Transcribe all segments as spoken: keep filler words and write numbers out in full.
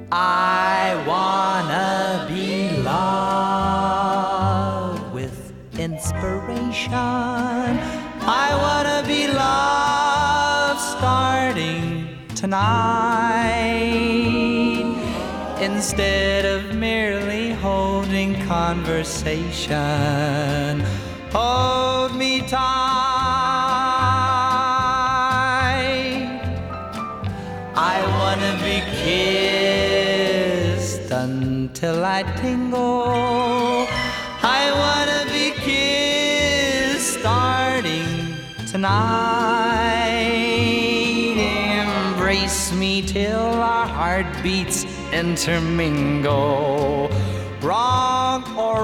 I wanna be loved with inspiration. I wanna be loved starting tonight, instead of merely holding conversation. Hold me tight. I wanna be kissed until I tingle. I wanna be kissed starting tonight. Embrace me till our heartbeats intermingle. Wrong or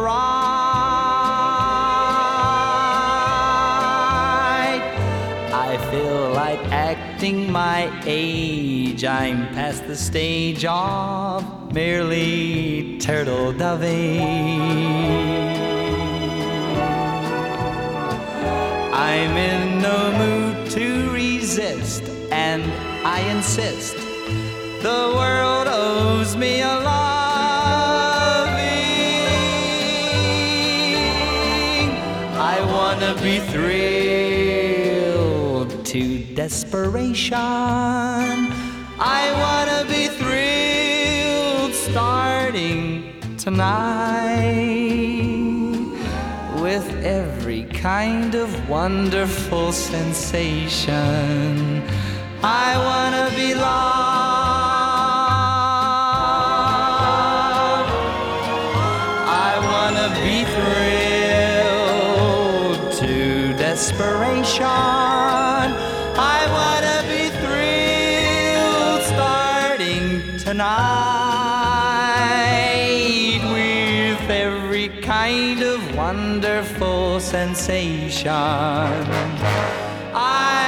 right, I feel like acting my age. I'm past the stage of merely turtle doving. I'm in no mood to resist, and I insist the world owes me a loving. I wanna be thrilled to desperation. I wanna be thrilled starting tonight, with every kind of wonderful sensation. I wanna be loved. I wanna be thrilled to desperation. I wanna be thrilled starting tonight, with every kind of wonderful sensation. I